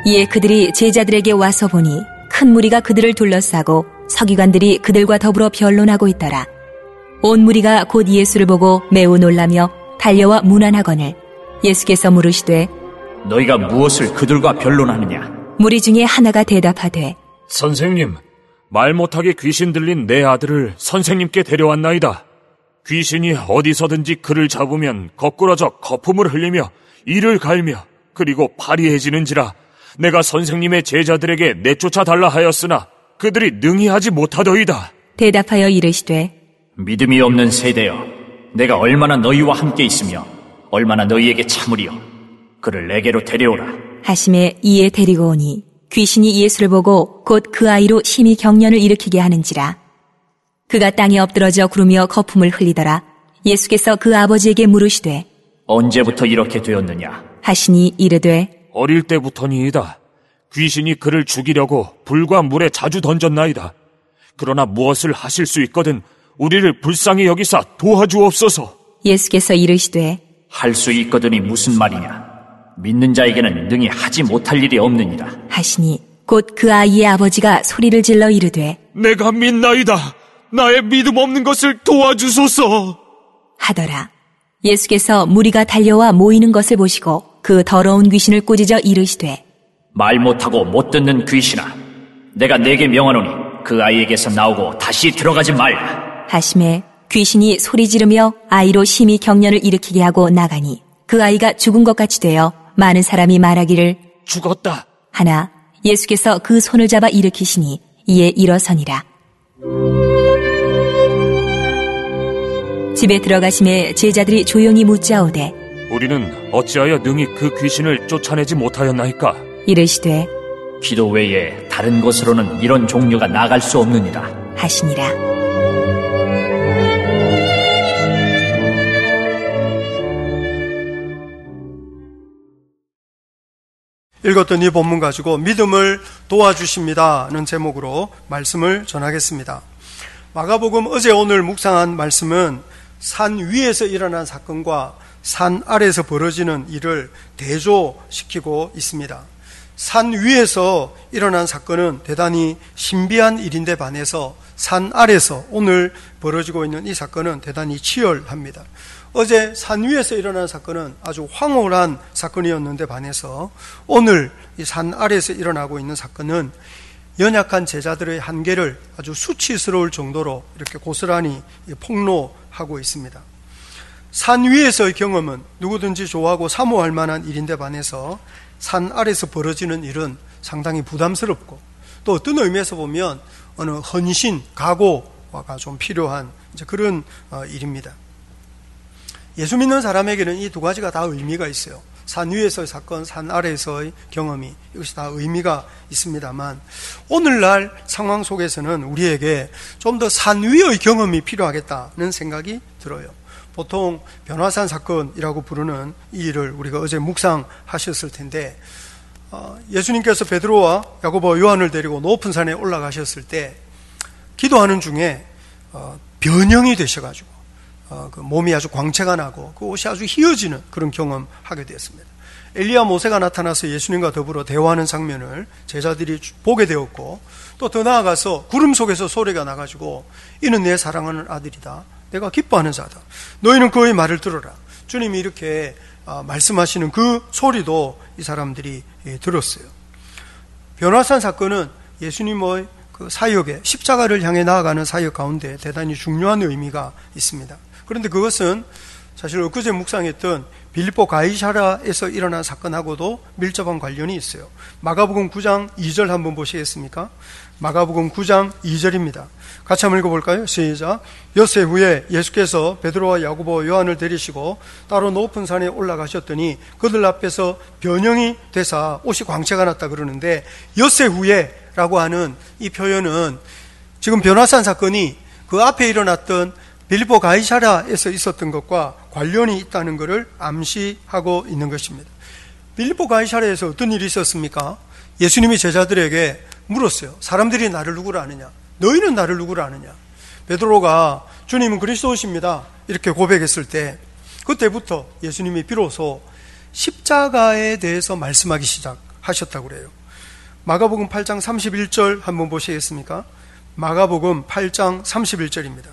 이에 그들이 제자들에게 와서 보니 큰 무리가 그들을 둘러싸고 서기관들이 그들과 더불어 변론하고 있더라. 온 무리가 곧 예수를 보고 매우 놀라며 달려와 문안하거늘 예수께서 물으시되 너희가 무엇을 그들과 변론하느냐? 무리 중에 하나가 대답하되 선생님, 말 못하게 귀신 들린 내 아들을 선생님께 데려왔나이다. 귀신이 어디서든지 그를 잡으면 거꾸러져 거품을 흘리며 이를 갈며 그리고 파리해지는지라 내가 선생님의 제자들에게 내쫓아 달라 하였으나 그들이 능히 하지 못하더이다. 대답하여 이르시되 믿음이 없는 세대여, 내가 얼마나 너희와 함께 있으며 얼마나 너희에게 참으리요. 그를 내게로 데려오라. 하심에 이에 데리고 오니 귀신이 예수를 보고 곧 그 아이로 심히 경련을 일으키게 하는지라. 그가 땅에 엎드러져 구르며 거품을 흘리더라. 예수께서 그 아버지에게 물으시되 언제부터 이렇게 되었느냐? 하시니 이르되 어릴 때부터니이다. 귀신이 그를 죽이려고 불과 물에 자주 던졌나이다. 그러나 무엇을 하실 수 있거든 우리를 불쌍히 여기사 도와주옵소서. 예수께서 이르시되 할 수 있거든이 무슨 말이냐? 믿는 자에게는 능히 하지 못할 일이 없느니라. 하시니 곧 그 아이의 아버지가 소리를 질러 이르되 내가 믿나이다. 나의 믿음 없는 것을 도와주소서. 하더라. 예수께서 무리가 달려와 모이는 것을 보시고 그 더러운 귀신을 꾸짖어 이르시되 말 못하고 못 듣는 귀신아, 내가 네게 명하노니 그 아이에게서 나오고 다시 들어가지 말라. 하심에 귀신이 소리 지르며 아이로 심히 경련을 일으키게 하고 나가니 그 아이가 죽은 것 같이 되어 많은 사람이 말하기를 죽었다 하나 예수께서 그 손을 잡아 일으키시니 이에 일어서니라. 집에 들어가심에 제자들이 조용히 묻자오되 우리는 어찌하여 능히 그 귀신을 쫓아내지 못하였나이까? 이르시되 기도 외에 다른 곳으로는 이런 종류가 나갈 수 없느니라 하시니라. 읽었던 이 본문 가지고 믿음을 도와주십니다는 제목으로 말씀을 전하겠습니다. 마가복음 어제 오늘 묵상한 말씀은 산 위에서 일어난 사건과 산 아래에서 벌어지는 일을 대조시키고 있습니다. 산 위에서 일어난 사건은 대단히 신비한 일인데 반해서 산 아래에서 오늘 벌어지고 있는 이 사건은 대단히 치열합니다. 어제 산 위에서 일어난 사건은 아주 황홀한 사건이었는데 반해서 오늘 이 산 아래에서 일어나고 있는 사건은 연약한 제자들의 한계를 아주 수치스러울 정도로 이렇게 고스란히 폭로하고 있습니다. 산 위에서의 경험은 누구든지 좋아하고 사모할 만한 일인데 반해서 산 아래에서 벌어지는 일은 상당히 부담스럽고 또 어떤 의미에서 보면 어느 헌신, 각오가 좀 필요한 그런 일입니다. 예수 믿는 사람에게는 이 두 가지가 다 의미가 있어요. 산 위에서의 사건, 산 아래에서의 경험이 이것이 다 의미가 있습니다만 오늘날 상황 속에서는 우리에게 좀 더 산 위의 경험이 필요하겠다는 생각이 들어요. 보통 변화산 사건이라고 부르는 이 일을 우리가 어제 묵상하셨을 텐데 예수님께서 베드로와 야고보와 요한을 데리고 높은 산에 올라가셨을 때 기도하는 중에 변형이 되셔가지고 그 몸이 아주 광채가 나고 그 옷이 아주 휘어지는 그런 경험하게 되었습니다. 엘리야 모세가 나타나서 예수님과 더불어 대화하는 장면을 제자들이 보게 되었고 또 더 나아가서 구름 속에서 소리가 나가지고 이는 내 사랑하는 아들이다. 내가 기뻐하는 자다. 너희는 그의 말을 들어라. 주님이 이렇게 말씀하시는 그 소리도 이 사람들이 들었어요. 변화산 사건은 예수님의 그 사역에 십자가를 향해 나아가는 사역 가운데 대단히 중요한 의미가 있습니다. 그런데 그것은 사실 엊그제 묵상했던 빌립보 가이사랴에서 일어난 사건하고도 밀접한 관련이 있어요. 마가복음 9장 2절 한번 보시겠습니까? 마가복음 9장 2절입니다. 같이 한번 읽어볼까요? 시작. 엿새 후에 예수께서 베드로와 야고보 요한을 데리시고 따로 높은 산에 올라가셨더니 그들 앞에서 변형이 되사 옷이 광채가 났다 그러는데 엿새 후에 라고 하는 이 표현은 지금 변화산 사건이 그 앞에 일어났던 빌립보 가이사랴에서 있었던 것과 관련이 있다는 것을 암시하고 있는 것입니다. 빌립보 가이사랴에서 어떤 일이 있었습니까? 예수님이 제자들에게 물었어요. 사람들이 나를 누구로 아느냐? 너희는 나를 누구로 아느냐? 베드로가 주님은 그리스도십니다 이렇게 고백했을 때 그때부터 예수님이 비로소 십자가에 대해서 말씀하기 시작하셨어요. 하셨다고 그래요. 마가복음 8장 31절 한번 보시겠습니까? 마가복음 8장 31절입니다.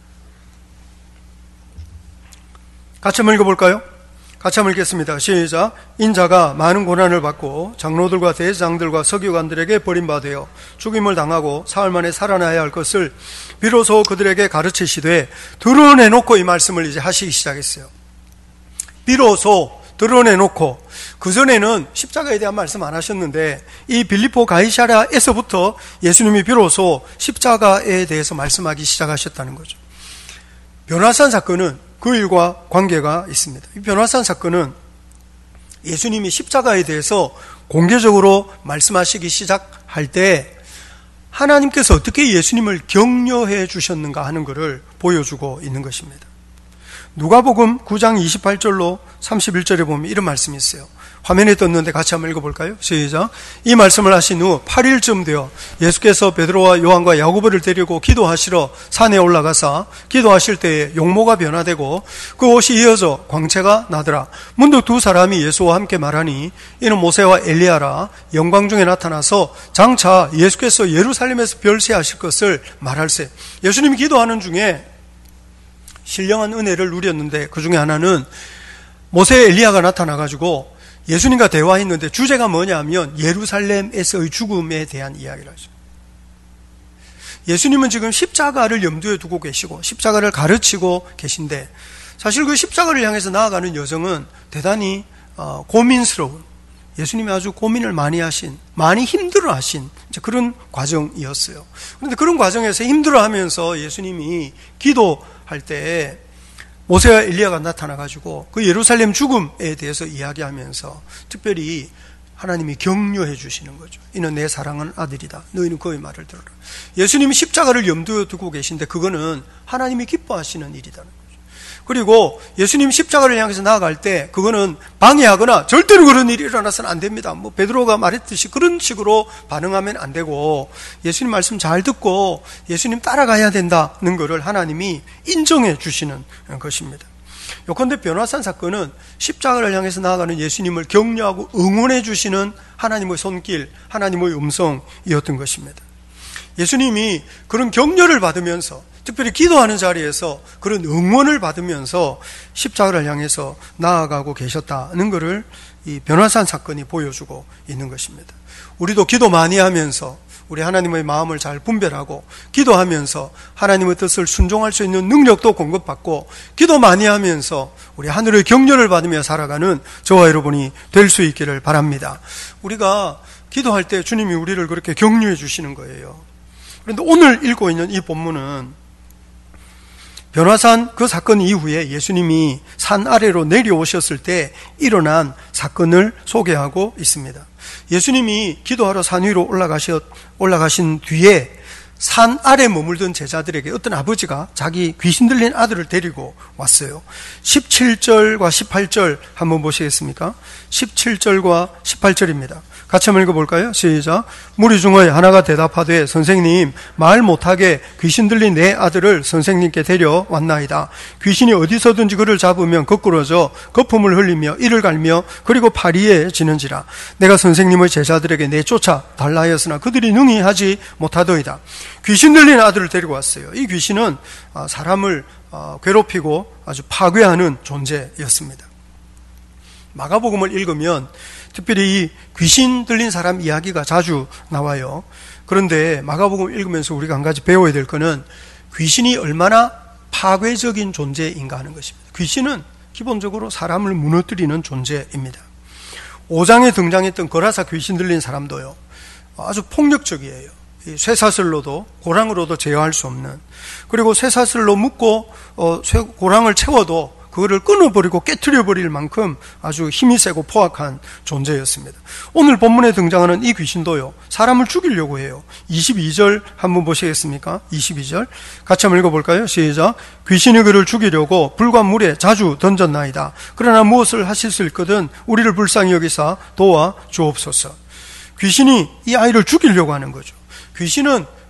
같이 한번 읽어볼까요? 같이 한번 읽겠습니다. 시작. 인자가 많은 고난을 받고 장로들과 대제장들과 서기관들에게 버림받아 죽임을 당하고 사흘 만에 살아나야 할 것을 비로소 그들에게 가르치시되 드러내놓고 이 말씀을 이제 하시기 시작했어요. 비로소 드러내놓고, 그전에는 십자가에 대한 말씀 안 하셨는데 이 빌립보 가이사랴에서부터 예수님이 비로소 십자가에 대해서 말씀하기 시작하셨다는 거죠. 변화산 사건은 그 일과 관계가 있습니다. 이 변화산 사건은 예수님이 십자가에 대해서 공개적으로 말씀하시기 시작할 때 하나님께서 어떻게 예수님을 격려해 주셨는가 하는 것을 보여주고 있는 것입니다. 누가복음 9장 28절로 31절에 보면 이런 말씀이 있어요. 화면에 떴는데 같이 한번 읽어볼까요? 시작. 이 말씀을 하신 후 8일쯤 되어 예수께서 베드로와 요한과 야고보를 데리고 기도하시러 산에 올라가사 기도하실 때에 용모가 변화되고 그 옷이 이어져 광채가 나더라. 문득 두 사람이 예수와 함께 말하니 이는 모세와 엘리야라. 영광 중에 나타나서 장차 예수께서 예루살렘에서 별세하실 것을 말할세. 예수님이 기도하는 중에 신령한 은혜를 누렸는데 그 중에 하나는 모세 엘리야가 나타나가지고 예수님과 대화했는데 주제가 뭐냐면 예루살렘에서의 죽음에 대한 이야기를 하죠. 예수님은 지금 십자가를 염두에 두고 계시고 십자가를 가르치고 계신데 사실 그 십자가를 향해서 나아가는 여정은 대단히 고민스러운, 예수님이 아주 고민을 많이 하신, 많이 힘들어하신 그런 과정이었어요. 그런데 그런 과정에서 힘들어하면서 예수님이 기도할 때 모세와 엘리야가 나타나가지고 그 예루살렘 죽음에 대해서 이야기하면서 특별히 하나님이 격려해 주시는 거죠. 이는 내 사랑하는 아들이다. 너희는 그의 말을 들어라. 예수님이 십자가를 염두에 두고 계신데 그거는 하나님이 기뻐하시는 일이라는 거죠. 그리고 예수님 십자가를 향해서 나아갈 때 그거는 방해하거나 절대로 그런 일이 일어나서는 안 됩니다. 베드로가 말했듯이 그런 식으로 반응하면 안 되고 예수님 말씀 잘 듣고 예수님 따라가야 된다는 것을 하나님이 인정해 주시는 것입니다. 요컨대 변화산 사건은 십자가를 향해서 나아가는 예수님을 격려하고 응원해 주시는 하나님의 손길, 하나님의 음성이었던 것입니다. 예수님이 그런 격려를 받으면서 특별히 기도하는 자리에서 그런 응원을 받으면서 십자가를 향해서 나아가고 계셨다는 것을 이 변화산 사건이 보여주고 있는 것입니다. 우리도 기도 많이 하면서 우리 하나님의 마음을 잘 분별하고 기도하면서 하나님의 뜻을 순종할 수 있는 능력도 공급받고 기도 많이 하면서 우리 하늘의 격려를 받으며 살아가는 저와 여러분이 될 수 있기를 바랍니다. 우리가 기도할 때 주님이 우리를 그렇게 격려해 주시는 거예요. 그런데 오늘 읽고 있는 이 본문은 변화산 그 사건 이후에 예수님이 산 아래로 내려오셨을 때 일어난 사건을 소개하고 있습니다. 예수님이 기도하러 산 위로 올라가신 뒤에 산 아래 머물던 제자들에게 어떤 아버지가 자기 귀신 들린 아들을 데리고 왔어요. 17절과 18절 한번 보시겠습니까? 17절과 18절입니다. 같이 한번 읽어볼까요? 시작. 무리 중에 하나가 대답하되 선생님, 말 못하게 귀신 들린 내 아들을 선생님께 데려왔나이다. 귀신이 어디서든지 그를 잡으면 거꾸러져 거품을 흘리며 이를 갈며 그리고 파리에 지는지라. 내가 선생님의 제자들에게 내쫓아 달라 하였으나 그들이 능히 하지 못하더이다. 귀신 들린 아들을 데리고 왔어요. 이 귀신은 사람을 괴롭히고 아주 파괴하는 존재였습니다. 마가복음을 읽으면 특별히 이 귀신 들린 사람 이야기가 자주 나와요. 그런데 마가복음 읽으면서 우리가 한 가지 배워야 될 것은 귀신이 얼마나 파괴적인 존재인가 하는 것입니다. 귀신은 기본적으로 사람을 무너뜨리는 존재입니다. 5장에 등장했던 거라사 귀신 들린 사람도요, 아주 폭력적이에요. 쇠사슬로도 고랑으로도 제어할 수 없는, 그리고 쇠사슬로 묶고 고랑을 채워도 그거를 끊어버리고 깨트려버릴 만큼 아주 힘이 세고 포악한 존재였습니다. 오늘 본문에 등장하는 이 귀신도요, 사람을 죽이려고 해요. 22절 한번 보시겠습니까? 22절 같이 한번 읽어볼까요? 시작. 귀신이 그를 죽이려고 불과 물에 자주 던졌나이다. 그러나 무엇을 하실 수 있거든 우리를 불쌍히 여기사 도와 주옵소서. 귀신이 이 아이를 죽이려고 하는 거죠. 귀신은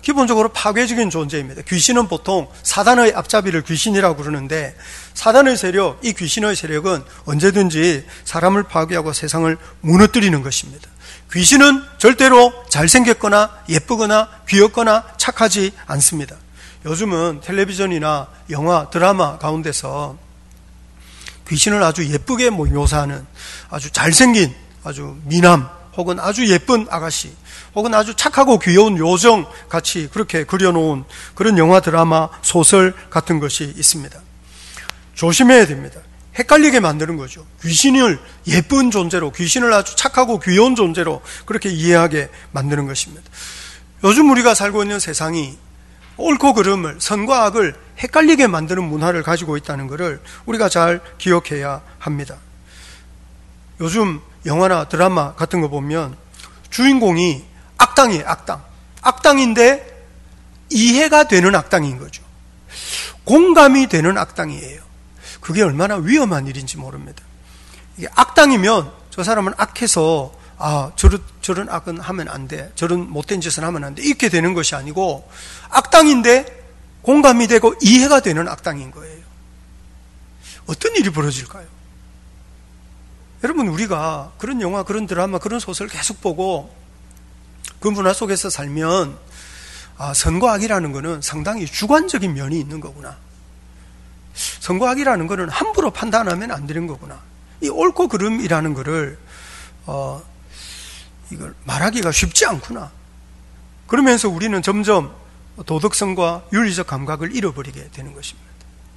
기본적으로 파괴적인 존재입니다. 귀신은 보통 사단의 앞잡이를 귀신이라고 부르는데, 사단의 세력, 이 귀신의 세력은 언제든지 사람을 파괴하고 세상을 무너뜨리는 것입니다. 귀신은 절대로 잘생겼거나 예쁘거나 귀엽거나 착하지 않습니다. 요즘은 텔레비전이나 영화, 드라마 가운데서 귀신을 아주 예쁘게 묘사하는 아주 잘생긴 아주 미남 혹은 아주 예쁜 아가씨 혹은 아주 착하고 귀여운 요정 같이 그렇게 그려놓은 그런 영화, 드라마, 소설 같은 것이 있습니다. 조심해야 됩니다. 헷갈리게 만드는 거죠. 귀신을 예쁜 존재로, 귀신을 아주 착하고 귀여운 존재로 그렇게 이해하게 만드는 것입니다. 요즘 우리가 살고 있는 세상이 옳고 그름을, 선과 악을 헷갈리게 만드는 문화를 가지고 있다는 것을 우리가 잘 기억해야 합니다. 요즘 영화나 드라마 같은 거 보면 주인공이 악당이에요. 악당인데 이해가 되는 악당인 거죠. 공감이 되는 악당이에요. 그게 얼마나 위험한 일인지 모릅니다. 이게 악당이면 저 사람은 악해서 저런 악은 하면 안 돼, 저런 못된 짓은 하면 안 돼, 이렇게 되는 것이 아니고 악당인데 공감이 되고 이해가 되는 악당인 거예요. 어떤 일이 벌어질까요? 여러분, 우리가 그런 영화, 그런 드라마, 그런 소설을 계속 보고 그 문화 속에서 살면 선과 악이라는 것은 상당히 주관적인 면이 있는 거구나. 선과 악이라는 것은 함부로 판단하면 안 되는 거구나. 이 옳고 그름이라는 것을 이걸 말하기가 쉽지 않구나. 그러면서 우리는 점점 도덕성과 윤리적 감각을 잃어버리게 되는 것입니다.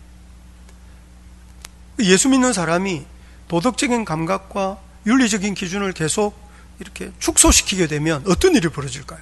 예수 믿는 사람이 도덕적인 감각과 윤리적인 기준을 계속 이렇게 축소시키게 되면 어떤 일이 벌어질까요?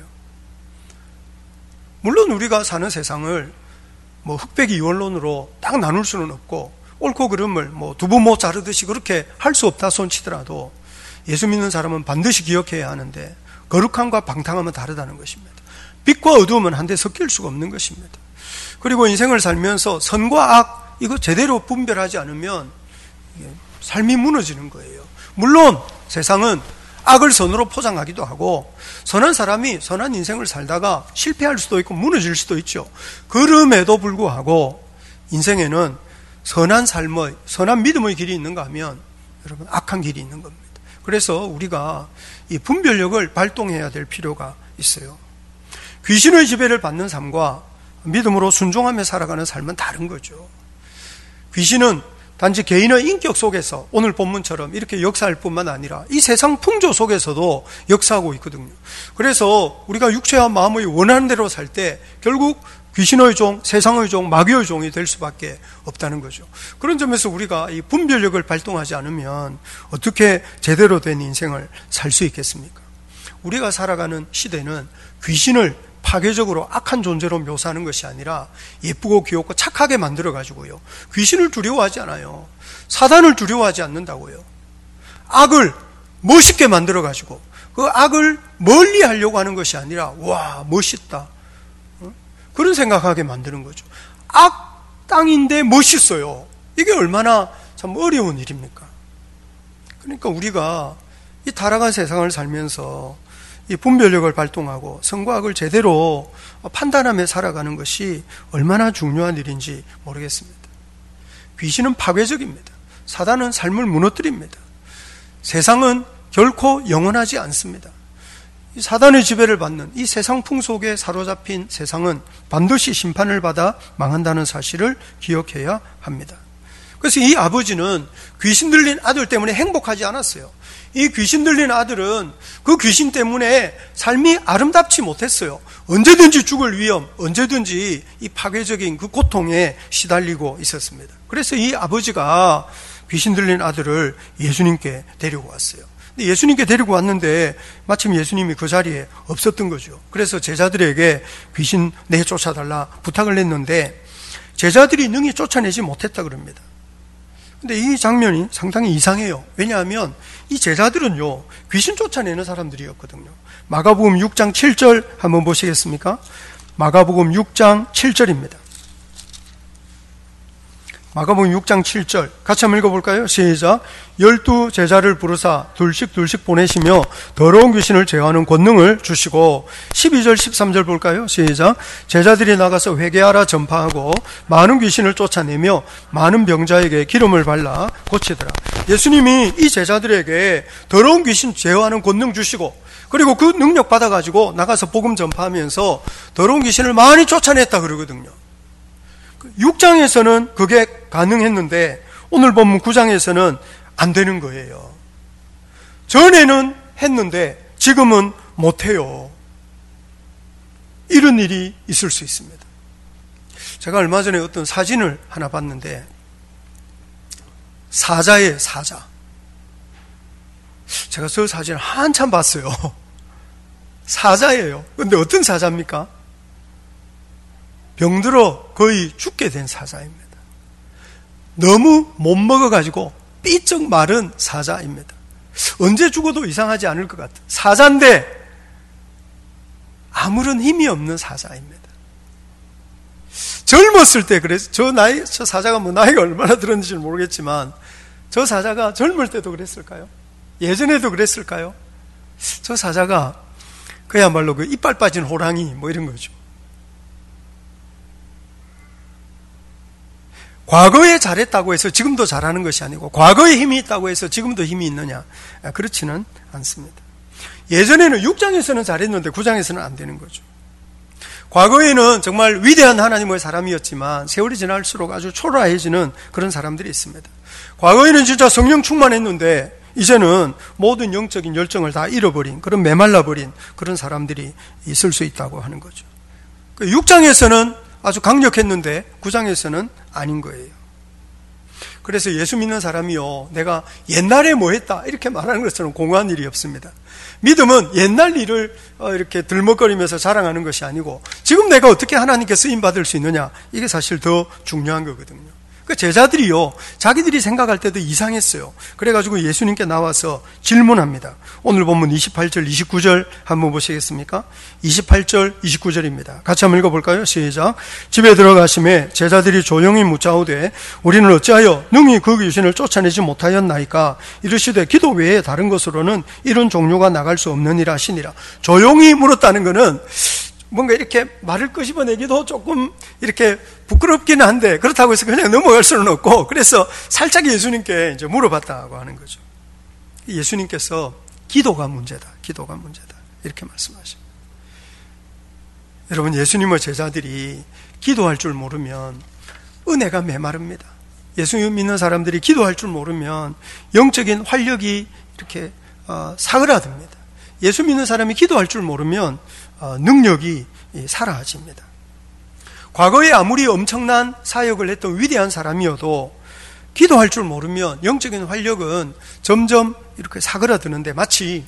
물론 우리가 사는 세상을 흑백 이원론으로 딱 나눌 수는 없고 옳고 그름을 두부 못 자르듯이 그렇게 할 수 없다 손치더라도 예수 믿는 사람은 반드시 기억해야 하는데 거룩함과 방탕함은 다르다는 것입니다. 빛과 어두움은 한데 섞일 수가 없는 것입니다. 그리고 인생을 살면서 선과 악 이거 제대로 분별하지 않으면 삶이 무너지는 거예요. 물론 세상은 악을 선으로 포장하기도 하고 선한 사람이 선한 인생을 살다가 실패할 수도 있고 무너질 수도 있죠. 그럼에도 불구하고 인생에는 선한 삶의, 선한 믿음의 길이 있는가 하면 여러분 악한 길이 있는 겁니다. 그래서 우리가 이 분별력을 발동해야 될 필요가 있어요. 귀신의 지배를 받는 삶과 믿음으로 순종하며 살아가는 삶은 다른 거죠. 귀신은 단지 개인의 인격 속에서 오늘 본문처럼 이렇게 역사할 뿐만 아니라 이 세상 풍조 속에서도 역사하고 있거든요. 그래서 우리가 육체와 마음의 원하는 대로 살 때 결국 귀신의 종, 세상의 종, 마귀의 종이 될 수밖에 없다는 거죠. 그런 점에서 우리가 이 분별력을 발동하지 않으면 어떻게 제대로 된 인생을 살 수 있겠습니까? 우리가 살아가는 시대는 귀신을 파괴적으로 악한 존재로 묘사하는 것이 아니라 예쁘고 귀엽고 착하게 만들어가지고요. 귀신을 두려워하지 않아요. 사단을 두려워하지 않는다고요. 악을 멋있게 만들어가지고 그 악을 멀리 하려고 하는 것이 아니라 와 멋있다. 그런 생각하게 만드는 거죠. 악당인데 멋있어요. 이게 얼마나 참 어려운 일입니까? 그러니까 우리가 이 타락한 세상을 살면서 이 분별력을 발동하고 선과 악을 제대로 판단하며 살아가는 것이 얼마나 중요한 일인지 모르겠습니다. 귀신은 파괴적입니다. 사단은 삶을 무너뜨립니다. 세상은 결코 영원하지 않습니다. 이 사단의 지배를 받는 이 세상 풍속에 사로잡힌 세상은 반드시 심판을 받아 망한다는 사실을 기억해야 합니다. 그래서 이 아버지는 귀신 들린 아들 때문에 행복하지 않았어요. 이 귀신 들린 아들은 그 귀신 때문에 삶이 아름답지 못했어요. 언제든지 죽을 위험, 언제든지 이 파괴적인 그 고통에 시달리고 있었습니다. 그래서 이 아버지가 귀신 들린 아들을 예수님께 데리고 왔어요. 근데 예수님께 데리고 왔는데 마침 예수님이 그 자리에 없었던 거죠. 그래서 제자들에게 귀신 내쫓아달라 부탁을 했는데 제자들이 능히 쫓아내지 못했다 그럽니다. 근데 이 장면이 상당히 이상해요. 왜냐하면 이 제자들은요, 귀신 쫓아내는 사람들이었거든요. 마가복음 6장 7절 한번 보시겠습니까? 마가복음 6장 7절입니다. 마가복음 6장 7절 같이 한번 읽어볼까요? 시작. 12 제자를 부르사 둘씩 보내시며 더러운 귀신을 제어하는 권능을 주시고 12절 13절 볼까요? 시작. 제자들이 나가서 회개하라 전파하고 많은 귀신을 쫓아내며 많은 병자에게 기름을 발라 고치더라. 예수님이 이 제자들에게 더러운 귀신 제어하는 권능 주시고 그리고 그 능력 받아가지고 나가서 복음 전파하면서 더러운 귀신을 많이 쫓아냈다 그러거든요. 6장에서는 그게 가능했는데 오늘 본문 9장에서는 안 되는 거예요. 전에는 했는데 지금은 못해요. 이런 일이 있을 수 있습니다. 제가 얼마 전에 어떤 사진을 하나 봤는데 사자예요, 사자. 제가 저 사진을 한참 봤어요. 사자예요. 근데 어떤 사자입니까? 병들어 거의 죽게 된 사자입니다. 너무 못 먹어가지고 삐쩍 마른 사자입니다. 언제 죽어도 이상하지 않을 것 같아요. 사자인데 아무런 힘이 없는 사자입니다. 젊었을 때 그래서 저 사자가 뭐 나이가 얼마나 들었는지는 모르겠지만 저 사자가 젊을 때도 그랬을까요? 예전에도 그랬을까요? 저 사자가 그야말로 그 이빨 빠진 호랑이 뭐 이런 거죠. 과거에 잘했다고 해서 지금도 잘하는 것이 아니고 과거에 힘이 있다고 해서 지금도 힘이 있느냐? 그렇지는 않습니다. 예전에는 6장에서는 잘했는데 9장에서는 안 되는 거죠. 과거에는 정말 위대한 하나님의 사람이었지만 세월이 지날수록 아주 초라해지는 그런 사람들이 있습니다. 과거에는 진짜 성령 충만했는데 이제는 모든 영적인 열정을 다 잃어버린 그런 메말라버린 그런 사람들이 있을 수 있다고 하는 거죠. 6장에서는 아주 강력했는데 9장에서는 아닌 거예요. 그래서 예수 믿는 사람이요, 내가 옛날에 뭐 했다 이렇게 말하는 것처럼 공허한 일이 없습니다. 믿음은 옛날 일을 이렇게 들먹거리면서 자랑하는 것이 아니고 지금 내가 어떻게 하나님께 쓰임받을 수 있느냐, 이게 사실 더 중요한 거거든요. 그 제자들이요, 자기들이 생각할 때도 이상했어요. 그래가지고 예수님께 나와서 질문합니다. 오늘 본문 28절, 29절 한번 보시겠습니까? 28절, 29절입니다. 같이 한번 읽어볼까요? 시작. 집에 들어가심에 제자들이 조용히 묻자오되 우리는 어찌하여 능히 그 귀신을 쫓아내지 못하였나이까? 이르시되 기도 외에 다른 것으로는 이런 종류가 나갈 수 없느니라 하시니라. 조용히 물었다는 것은 뭔가 이렇게 말을 끄집어내기도 조금 이렇게 부끄럽기는 한데 그렇다고 해서 그냥 넘어갈 수는 없고, 그래서 살짝 예수님께 이제 물어봤다고 하는 거죠. 예수님께서 기도가 문제다, 기도가 문제다 이렇게 말씀하십니다. 여러분, 예수님의 제자들이 기도할 줄 모르면 은혜가 메마릅니다. 예수님 믿는 사람들이 기도할 줄 모르면 영적인 활력이 이렇게 사그라듭니다. 예수 믿는 사람이 기도할 줄 모르면 능력이 사라집니다. 과거에 아무리 엄청난 사역을 했던 위대한 사람이어도 기도할 줄 모르면 영적인 활력은 점점 이렇게 사그라드는데 마치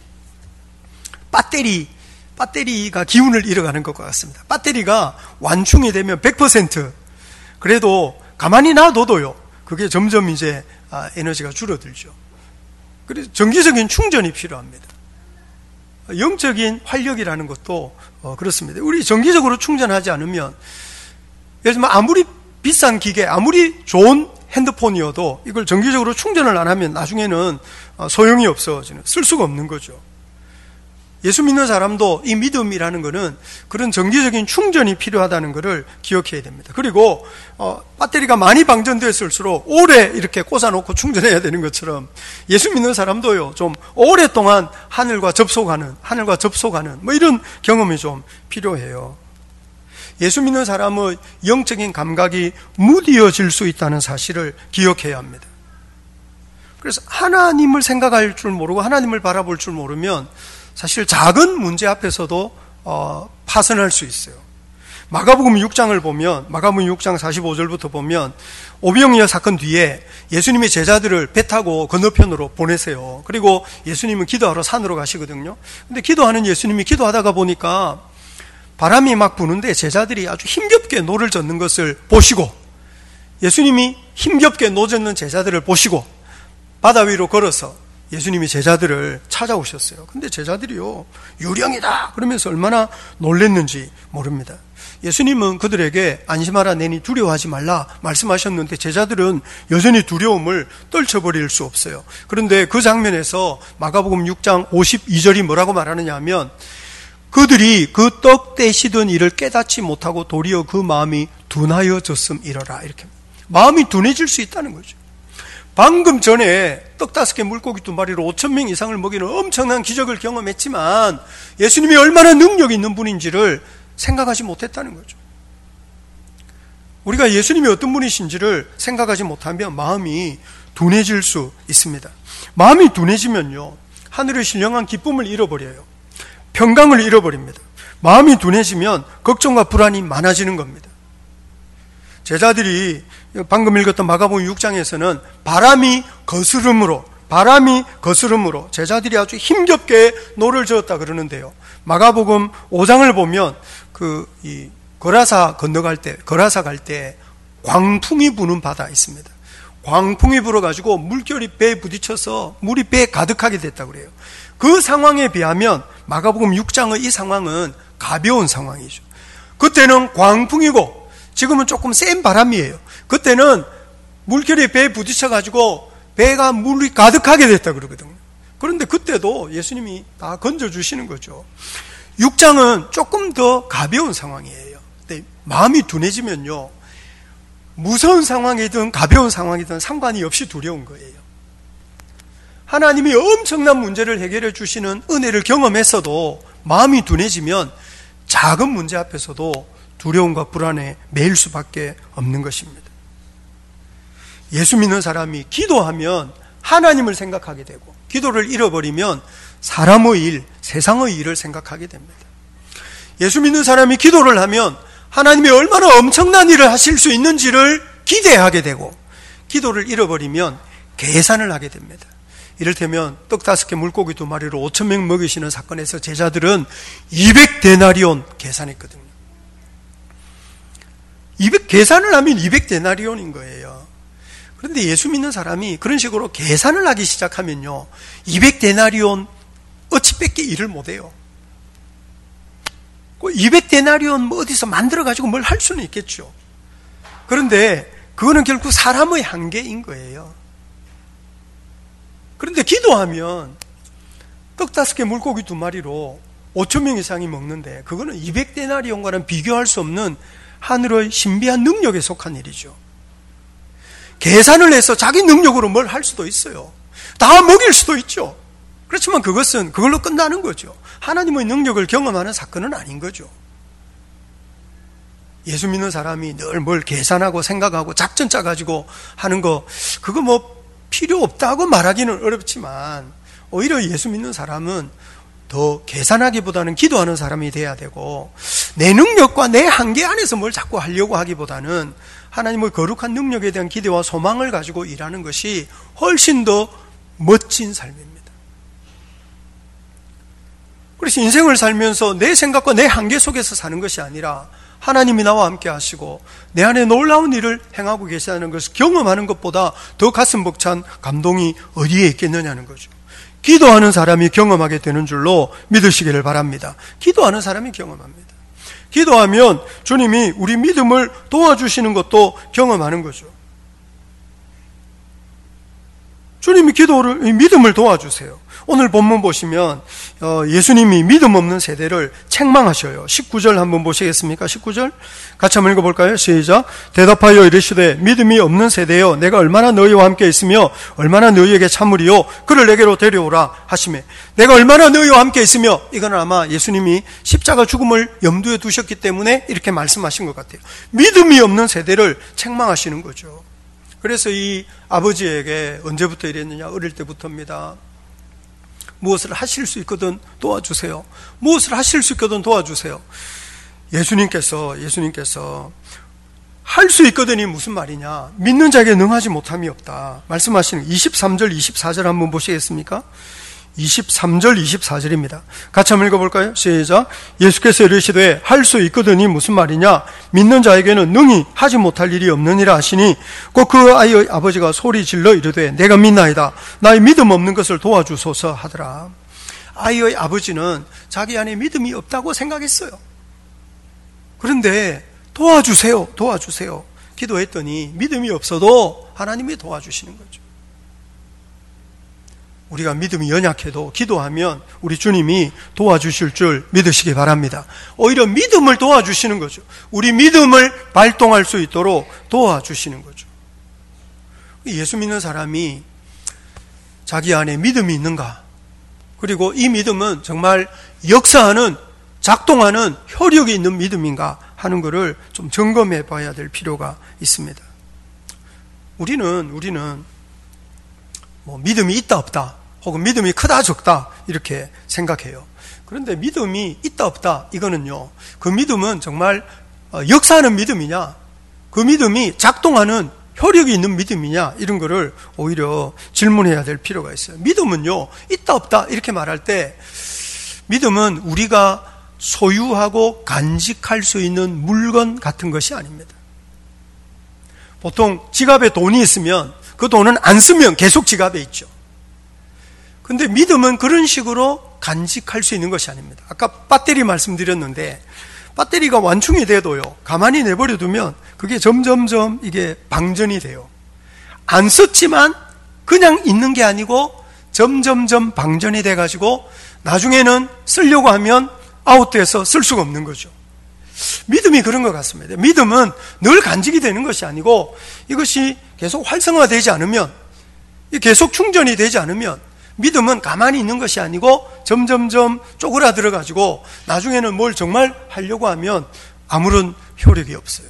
배터리가 기운을 잃어가는 것과 같습니다. 배터리가 완충이 되면 100%, 그래도 가만히 놔둬도요, 그게 점점 이제 에너지가 줄어들죠. 그래서 정기적인 충전이 필요합니다. 영적인 활력이라는 것도 그렇습니다. 우리 정기적으로 충전하지 않으면, 예를 들면 아무리 비싼 기계, 아무리 좋은 핸드폰이어도 이걸 정기적으로 충전을 안 하면 나중에는 소용이 없어지는, 쓸 수가 없는 거죠. 예수 믿는 사람도 이 믿음이라는 것은 그런 정기적인 충전이 필요하다는 것을 기억해야 됩니다. 그리고 배터리가 많이 방전됐을수록 오래 이렇게 꽂아놓고 충전해야 되는 것처럼 예수 믿는 사람도요, 좀 오랫동안 하늘과 접속하는 뭐 이런 경험이 좀 필요해요. 예수 믿는 사람의 영적인 감각이 무디어질 수 있다는 사실을 기억해야 합니다. 그래서 하나님을 생각할 줄 모르고 하나님을 바라볼 줄 모르면 사실 작은 문제 앞에서도 파선할 수 있어요. 마가복음 6장을 보면, 마가복음 6장 45절부터 보면 오병이어 사건 뒤에 예수님이 제자들을 배 타고 건너편으로 보내세요. 그리고 예수님은 기도하러 산으로 가시거든요. 근데 기도하는 예수님이 기도하다가 보니까 바람이 막 부는데 제자들이 아주 힘겹게 노를 젓는 것을 보시고, 예수님이 힘겹게 노 젓는 제자들을 보시고 바다 위로 걸어서 예수님이 제자들을 찾아오셨어요. 근데 제자들이요, 유령이다 그러면서 얼마나 놀랬는지 모릅니다. 예수님은 그들에게 안심하라, 내니 두려워하지 말라 말씀하셨는데 제자들은 여전히 두려움을 떨쳐버릴 수 없어요. 그런데 그 장면에서 마가복음 6장 52절이 뭐라고 말하느냐 하면 그들이 그 떡 떼시던 일을 깨닫지 못하고 도리어 그 마음이 둔하여졌음이러라. 이렇게 마음이 둔해질 수 있다는 거죠. 방금 전에 떡 5개 물고기 2마리로 5,000명 이상을 먹이는 엄청난 기적을 경험했지만 예수님이 얼마나 능력이 있는 분인지를 생각하지 못했다는 거죠. 우리가 예수님이 어떤 분이신지를 생각하지 못하면 마음이 둔해질 수 있습니다. 마음이 둔해지면요, 하늘의 신령한 기쁨을 잃어버려요. 평강을 잃어버립니다. 마음이 둔해지면 걱정과 불안이 많아지는 겁니다. 제자들이 방금 읽었던 마가복음 6장에서는 바람이 거스름으로 제자들이 아주 힘겹게 노를 저었다 그러는데요. 마가복음 5장을 보면 거라사 갈 때 광풍이 부는 바다 있습니다. 광풍이 불어가지고 물결이 배에 부딪혀서 물이 배에 가득하게 됐다 그래요. 그 상황에 비하면 마가복음 6장의 이 상황은 가벼운 상황이죠. 그때는 광풍이고 지금은 조금 센 바람이에요. 그때는 물결이 배에 부딪혀가지고 배가 물이 가득하게 됐다 그러거든요. 그런데 그때도 예수님이 다 건져주시는 거죠. 6장은 조금 더 가벼운 상황이에요. 근데 마음이 둔해지면요, 무서운 상황이든 가벼운 상황이든 상관이 없이 두려운 거예요. 하나님이 엄청난 문제를 해결해 주시는 은혜를 경험했어도 마음이 둔해지면 작은 문제 앞에서도 두려움과 불안에 매일 수밖에 없는 것입니다. 예수 믿는 사람이 기도하면 하나님을 생각하게 되고 기도를 잃어버리면 사람의 일, 세상의 일을 생각하게 됩니다. 예수 믿는 사람이 기도를 하면 하나님이 얼마나 엄청난 일을 하실 수 있는지를 기대하게 되고 기도를 잃어버리면 계산을 하게 됩니다. 이를테면 떡 5개 물고기 2마리로 5,000명 먹이시는 사건에서 제자들은 200데나리온 계산했거든요. 계산을 하면 200데나리온인 거예요. 그런데 예수 믿는 사람이 그런 식으로 계산을 하기 시작하면요, 200데나리온 어찌 뺏기 일을 못해요. 200데나리온 어디서 만들어가지고 뭘 할 수는 있겠죠. 그런데 그거는 결국 사람의 한계인 거예요. 그런데 기도하면 떡 5개 물고기 2마리로 5,000명 이상이 먹는데 그거는 200데나리온과는 비교할 수 없는 하늘의 신비한 능력에 속한 일이죠. 계산을 해서 자기 능력으로 뭘 할 수도 있어요. 다 먹일 수도 있죠. 그렇지만 그것은 그걸로 끝나는 거죠. 하나님의 능력을 경험하는 사건은 아닌 거죠. 예수 믿는 사람이 늘 뭘 계산하고 생각하고 작전 짜가지고 하는 거, 그거 뭐 필요 없다고 말하기는 어렵지만 오히려 예수 믿는 사람은 더 계산하기보다는 기도하는 사람이 돼야 되고 내 능력과 내 한계 안에서 뭘 자꾸 하려고 하기보다는 하나님의 거룩한 능력에 대한 기대와 소망을 가지고 일하는 것이 훨씬 더 멋진 삶입니다. 그래서 인생을 살면서 내 생각과 내 한계 속에서 사는 것이 아니라 하나님이 나와 함께 하시고 내 안에 놀라운 일을 행하고 계시다는 것을 경험하는 것보다 더 가슴 벅찬 감동이 어디에 있겠느냐는 거죠. 기도하는 사람이 경험하게 되는 줄로 믿으시기를 바랍니다. 기도하는 사람이 경험합니다. 기도하면 주님이 우리 믿음을 도와주시는 것도 경험하는 거죠. 주님이 믿음을 도와주세요. 오늘 본문 보시면 예수님이 믿음 없는 세대를 책망하셔요. 19절 한번 보시겠습니까? 19절 같이 한번 읽어볼까요? 시작. 대답하여 이르시되 믿음이 없는 세대여 내가 얼마나 너희와 함께 있으며 얼마나 너희에게 참으리요 그를 내게로 데려오라 하시매. 내가 얼마나 너희와 함께 있으며, 이건 아마 예수님이 십자가 죽음을 염두에 두셨기 때문에 이렇게 말씀하신 것 같아요. 믿음이 없는 세대를 책망하시는 거죠. 그래서 이 아버지에게 언제부터 이랬느냐? 어릴 때부터입니다. 무엇을 하실 수 있거든 도와주세요. 무엇을 하실 수 있거든 도와주세요. 예수님께서 할 수 있거든이 무슨 말이냐? 믿는 자에게 능하지 못함이 없다 말씀하시는 23절 24절 한번 보시겠습니까? 23절 24절입니다. 같이 한번 읽어볼까요? 시작. 예수께서 이르시되 할 수 있거든이 무슨 말이냐? 믿는 자에게는 능히 하지 못할 일이 없느니라 하시니 곧 그 아이의 아버지가 소리 질러 이르되 내가 믿나이다 나의 믿음 없는 것을 도와주소서 하더라. 아이의 아버지는 자기 안에 믿음이 없다고 생각했어요. 그런데 도와주세요, 도와주세요. 기도했더니 믿음이 없어도 하나님이 도와주시는 거죠. 우리가 믿음이 연약해도 기도하면 우리 주님이 도와주실 줄 믿으시기 바랍니다. 오히려 믿음을 도와주시는 거죠. 우리 믿음을 발동할 수 있도록 도와주시는 거죠. 예수 믿는 사람이 자기 안에 믿음이 있는가? 그리고 이 믿음은 정말 역사하는, 작동하는 효력이 있는 믿음인가 하는 것을 좀 점검해 봐야 될 필요가 있습니다. 우리는 뭐 믿음이 있다 없다, 혹은 믿음이 크다 적다 이렇게 생각해요. 그런데 믿음이 있다 없다 이거는요, 그 믿음은 정말 역사하는 믿음이냐, 그 믿음이 작동하는 효력이 있는 믿음이냐, 이런 거를 오히려 질문해야 될 필요가 있어요. 믿음은요, 있다 없다 이렇게 말할 때, 믿음은 우리가 소유하고 간직할 수 있는 물건 같은 것이 아닙니다. 보통 지갑에 돈이 있으면 그 돈은 안 쓰면 계속 지갑에 있죠. 근데 믿음은 그런 식으로 간직할 수 있는 것이 아닙니다. 아까 배터리 말씀드렸는데, 배터리가 완충이 돼도요, 가만히 내버려 두면 그게 점점점 이게 방전이 돼요. 안 썼지만 그냥 있는 게 아니고 점점점 방전이 돼가지고 나중에는 쓰려고 하면 아웃돼서 쓸 수가 없는 거죠. 믿음이 그런 것 같습니다. 믿음은 늘 간직이 되는 것이 아니고, 이것이 계속 활성화되지 않으면, 계속 충전이 되지 않으면, 믿음은 가만히 있는 것이 아니고 점점점 쪼그라들어가지고 나중에는 뭘 정말 하려고 하면 아무런 효력이 없어요.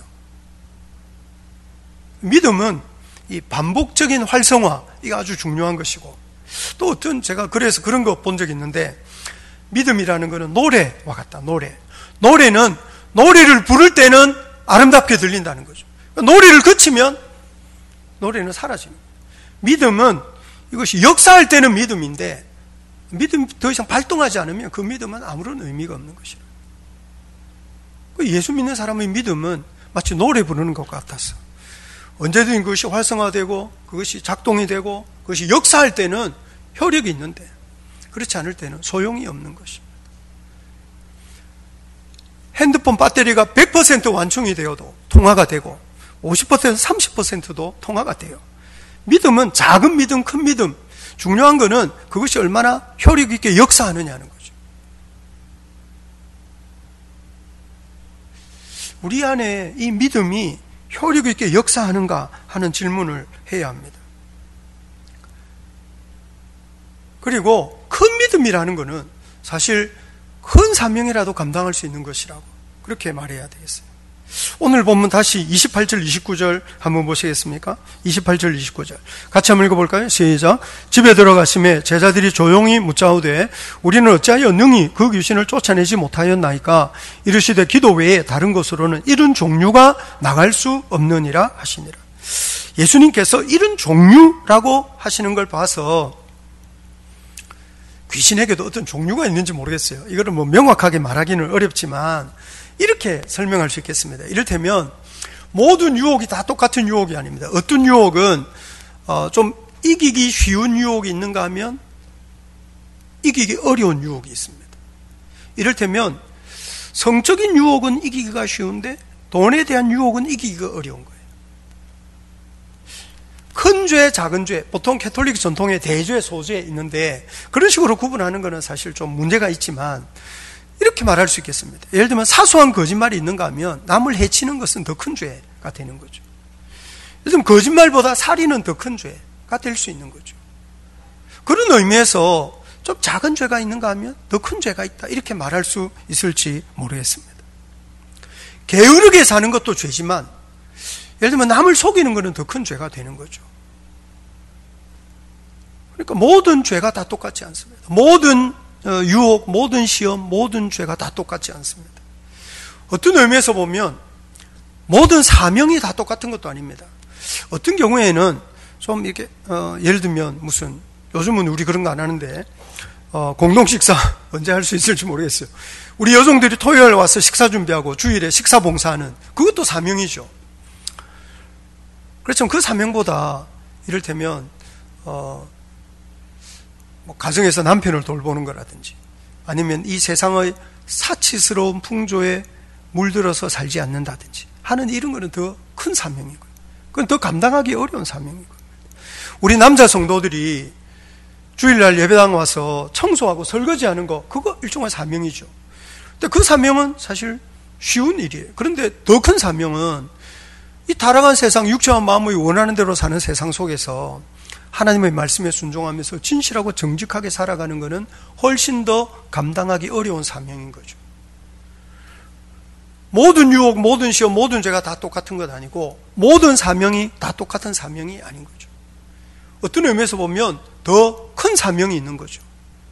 믿음은 이 반복적인 활성화, 이게 아주 중요한 것이고, 또 제가 그래서 그런 거 본 적이 있는데, 믿음이라는 것은 노래와 같다. 노래는 노래를 부를 때는 아름답게 들린다는 거죠. 노래를 그치면 노래는 사라지는 거예요. 믿음은 이것이 역사할 때는 믿음인데, 믿음이 더 이상 발동하지 않으면 그 믿음은 아무런 의미가 없는 것이라. 예수 믿는 사람의 믿음은 마치 노래 부르는 것 같았어. 언제든 그것이 활성화되고 그것이 작동이 되고 그것이 역사할 때는 효력이 있는데, 그렇지 않을 때는 소용이 없는 것입니다. 핸드폰 배터리가 100% 완충이 되어도 통화가 되고 50%, 30%도 통화가 돼요. 믿음은 작은 믿음, 큰 믿음, 중요한 것은 그것이 얼마나 효력 있게 역사하느냐는 거죠. 우리 안에 이 믿음이 효력 있게 역사하는가 하는 질문을 해야 합니다. 그리고 큰 믿음이라는 것은 사실 큰 사명이라도 감당할 수 있는 것이라고 그렇게 말해야 되겠어요. 오늘 본문 다시 28절 29절 한번 보시겠습니까? 28절 29절 같이 한번 읽어볼까요? 시작. 집에 들어가심에 제자들이 조용히 묻자오되 우리는 어찌하여 능히 그 귀신을 쫓아내지 못하였나이까? 이르시되 기도 외에 다른 곳으로는 이런 종류가 나갈 수 없느니라 하시니라. 예수님께서 이런 종류라고 하시는 걸 봐서 귀신에게도 어떤 종류가 있는지 모르겠어요. 이거를 뭐 명확하게 말하기는 어렵지만 이렇게 설명할 수 있겠습니다. 이를테면 모든 유혹이 다 똑같은 유혹이 아닙니다. 어떤 유혹은 좀 이기기 쉬운 유혹이 있는가 하면 이기기 어려운 유혹이 있습니다. 이를테면 성적인 유혹은 이기기가 쉬운데 돈에 대한 유혹은 이기기가 어려운 거예요. 큰 죄, 작은 죄, 보통 캐톨릭 전통의 대죄, 소죄 있는데 그런 식으로 구분하는 것은 사실 좀 문제가 있지만 이렇게 말할 수 있겠습니다. 예를 들면 사소한 거짓말이 있는가 하면 남을 해치는 것은 더 큰 죄가 되는 거죠. 예를 들면 거짓말보다 살인은 더 큰 죄가 될 수 있는 거죠. 그런 의미에서 좀 작은 죄가 있는가 하면 더 큰 죄가 있다, 이렇게 말할 수 있을지 모르겠습니다. 게으르게 사는 것도 죄지만 예를 들면 남을 속이는 것은 더 큰 죄가 되는 거죠. 그러니까 모든 죄가 다 똑같지 않습니다. 모든 유혹, 모든 시험, 모든 죄가 다 똑같지 않습니다. 어떤 의미에서 보면 모든 사명이 다 똑같은 것도 아닙니다. 어떤 경우에는 좀 이렇게 예를 들면 무슨 요즘은 우리 그런 거 안 하는데 공동 식사 언제 할 수 있을지 모르겠어요. 우리 여성들이 토요일 와서 식사 준비하고 주일에 식사 봉사하는 그것도 사명이죠. 그렇지만 그 사명보다 이를테면 뭐 가정에서 남편을 돌보는 거라든지 아니면 이 세상의 사치스러운 풍조에 물들어서 살지 않는다든지 하는 이런 거는 더 큰 사명이고요. 그건 더 감당하기 어려운 사명이고요. 우리 남자 성도들이 주일날 예배당 와서 청소하고 설거지하는 거, 그거 일종의 사명이죠. 근데 그 사명은 사실 쉬운 일이에요. 그런데 더 큰 사명은 이 타락한 세상, 육체와 마음이 원하는 대로 사는 세상 속에서 하나님의 말씀에 순종하면서 진실하고 정직하게 살아가는 것은 훨씬 더 감당하기 어려운 사명인 거죠. 모든 유혹, 모든 시험, 모든 죄가 다 똑같은 것 아니고 모든 사명이 다 똑같은 사명이 아닌 거죠. 어떤 의미에서 보면 더 큰 사명이 있는 거죠.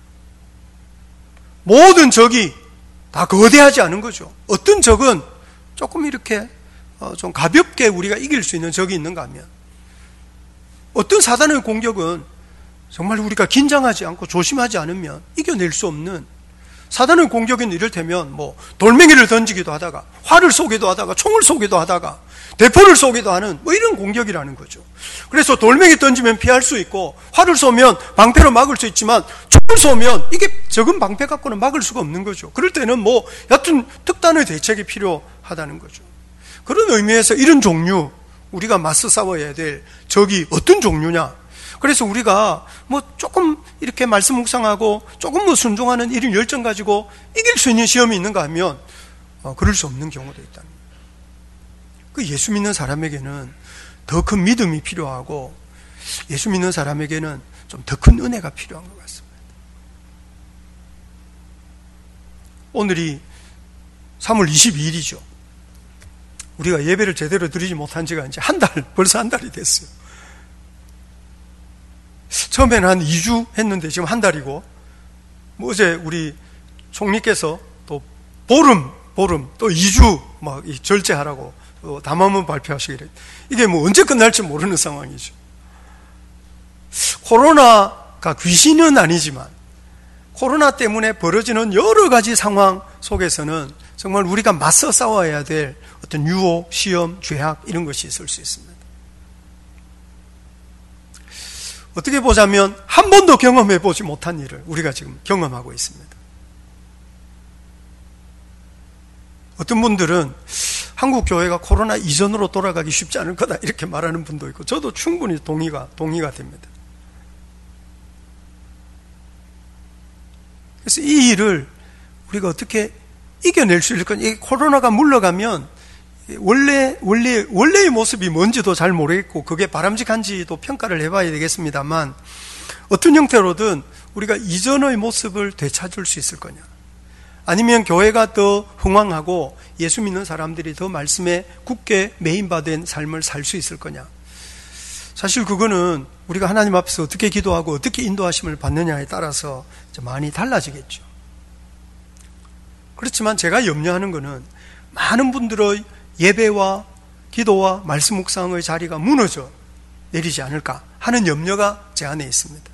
모든 적이 다 거대하지 않은 거죠. 어떤 적은 조금 이렇게 좀 가볍게 우리가 이길 수 있는 적이 있는가 하면, 어떤 사단의 공격은 정말 우리가 긴장하지 않고 조심하지 않으면 이겨낼 수 없는, 사단의 공격은 이를테면 돌멩이를 던지기도 하다가 활을 쏘기도 하다가 총을 쏘기도 하다가 대포를 쏘기도 하는 이런 공격이라는 거죠. 그래서 돌멩이 던지면 피할 수 있고 활을 쏘면 방패로 막을 수 있지만 총을 쏘면 이게 적은 방패 갖고는 막을 수가 없는 거죠. 그럴 때는 여튼 특단의 대책이 필요하다는 거죠. 그런 의미에서 이런 종류, 우리가 맞서 싸워야 될 적이 어떤 종류냐. 그래서 우리가 조금 이렇게 말씀 묵상하고 조금 순종하는 이런 열정 가지고 이길 수 있는 시험이 있는가 하면 그럴 수 없는 경우도 있다는 거예요. 그 예수 믿는 사람에게는 더 큰 믿음이 필요하고 예수 믿는 사람에게는 좀 더 큰 은혜가 필요한 것 같습니다. 오늘이 3월 22일이죠. 우리가 예배를 제대로 드리지 못한 지가 이제 벌써 한 달이 됐어요. 처음에는 한 2주 했는데 지금 한 달이고, 어제 우리 총리께서 또 보름 또 2주 이 절제하라고 또 담화문 발표하시기로, 이게 언제 끝날지 모르는 상황이죠. 코로나가 귀신은 아니지만 코로나 때문에 벌어지는 여러 가지 상황 속에서는 정말 우리가 맞서 싸워야 될 어떤 유혹, 시험, 죄악 이런 것이 있을 수 있습니다. 어떻게 보자면 한 번도 경험해 보지 못한 일을 우리가 지금 경험하고 있습니다. 어떤 분들은 한국 교회가 코로나 이전으로 돌아가기 쉽지 않을 거다 이렇게 말하는 분도 있고, 저도 충분히 동의가 됩니다. 그래서 이 일을 우리가 어떻게 이겨낼 수 있을까? 이 코로나가 물러가면 원래의 모습이 뭔지도 잘 모르겠고 그게 바람직한지도 평가를 해봐야 되겠습니다만, 어떤 형태로든 우리가 이전의 모습을 되찾을 수 있을 거냐, 아니면 교회가 더 흥왕하고 예수 믿는 사람들이 더 말씀에 굳게 매인받은 삶을 살 수 있을 거냐. 사실 그거는 우리가 하나님 앞에서 어떻게 기도하고 어떻게 인도하심을 받느냐에 따라서 많이 달라지겠죠. 그렇지만 제가 염려하는 것은 많은 분들의 예배와 기도와 말씀 묵상의 자리가 무너져 내리지 않을까 하는 염려가 제 안에 있습니다.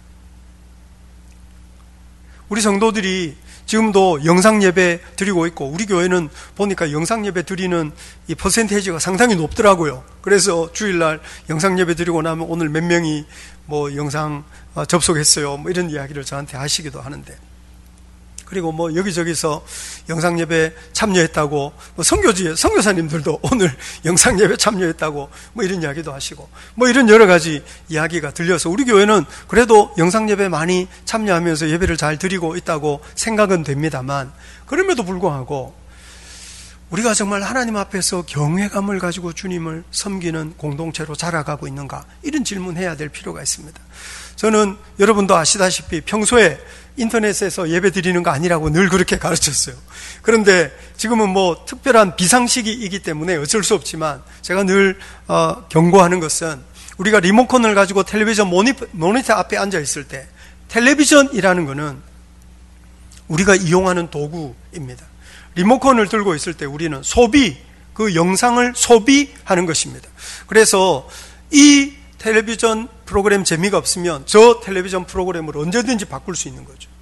우리 성도들이 지금도 영상 예배 드리고 있고, 우리 교회는 보니까 영상 예배 드리는 이 퍼센테이지가 상당히 높더라고요. 그래서 주일날 영상 예배 드리고 나면 오늘 몇 명이 영상 접속했어요 이런 이야기를 저한테 하시기도 하는데, 그리고 여기저기서 영상 예배 참여했다고, 선교사님들도 오늘 영상 예배 참여했다고 이런 이야기도 하시고, 이런 여러 가지 이야기가 들려서 우리 교회는 그래도 영상 예배 많이 참여하면서 예배를 잘 드리고 있다고 생각은 됩니다만, 그럼에도 불구하고 우리가 정말 하나님 앞에서 경외감을 가지고 주님을 섬기는 공동체로 자라가고 있는가, 이런 질문해야 될 필요가 있습니다. 저는 여러분도 아시다시피 평소에 인터넷에서 예배 드리는 거 아니라고 늘 그렇게 가르쳤어요. 그런데 지금은 특별한 비상시기이기 때문에 어쩔 수 없지만, 제가 늘 경고하는 것은, 우리가 리모컨을 가지고 텔레비전 모니터 앞에 앉아 있을 때, 텔레비전이라는 것은 우리가 이용하는 도구입니다. 리모컨을 들고 있을 때 우리는 그 영상을 소비하는 것입니다. 그래서 이 텔레비전 프로그램 재미가 없으면 저 텔레비전 프로그램을 언제든지 바꿀 수 있는 거죠.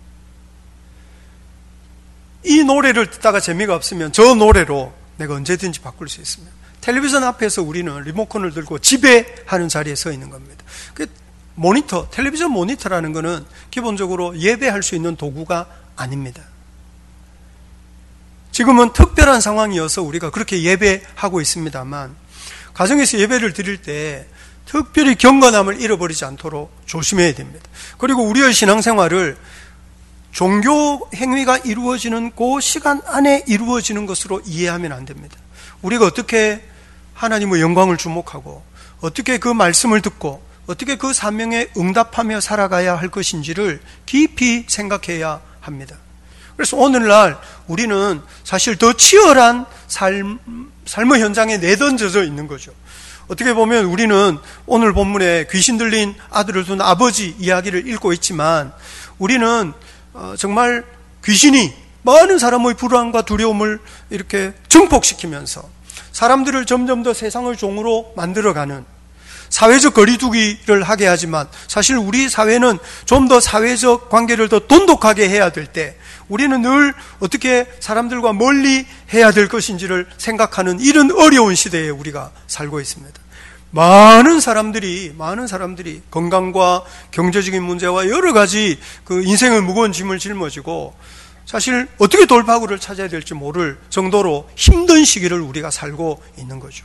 이 노래를 듣다가 재미가 없으면 저 노래로 내가 언제든지 바꿀 수 있습니다. 텔레비전 앞에서 우리는 리모컨을 들고 지배하는 자리에 서 있는 겁니다. 텔레비전 모니터라는 것은 기본적으로 예배할 수 있는 도구가 아닙니다. 지금은 특별한 상황이어서 우리가 그렇게 예배하고 있습니다만 가정에서 예배를 드릴 때 특별히 경건함을 잃어버리지 않도록 조심해야 됩니다. 그리고 우리의 신앙생활을 종교 행위가 이루어지는 그 시간 안에 이루어지는 것으로 이해하면 안 됩니다. 우리가 어떻게 하나님의 영광을 주목하고 어떻게 그 말씀을 듣고 어떻게 그 사명에 응답하며 살아가야 할 것인지를 깊이 생각해야 합니다. 그래서 오늘날 우리는 사실 더 치열한 삶의 현장에 내던져져 있는 거죠. 어떻게 보면 우리는 오늘 본문에 귀신 들린 아들을 둔 아버지 이야기를 읽고 있지만 우리는 정말 귀신이 많은 사람의 불안과 두려움을 이렇게 증폭시키면서 사람들을 점점 더 세상의 종으로 만들어가는 사회적 거리두기를 하게 하지만 사실 우리 사회는 좀 더 사회적 관계를 더 돈독하게 해야 될 때 우리는 늘 어떻게 사람들과 멀리 해야 될 것인지를 생각하는 이런 어려운 시대에 우리가 살고 있습니다. 많은 사람들이 건강과 경제적인 문제와 여러 가지 그 인생의 무거운 짐을 짊어지고 사실 어떻게 돌파구를 찾아야 될지 모를 정도로 힘든 시기를 우리가 살고 있는 거죠.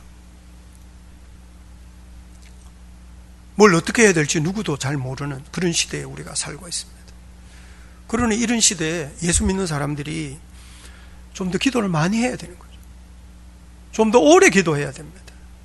뭘 어떻게 해야 될지 누구도 잘 모르는 그런 시대에 우리가 살고 있습니다. 그러니 이런 시대에 예수 믿는 사람들이 좀 더 기도를 많이 해야 되는 거죠. 좀 더 오래 기도해야 됩니다.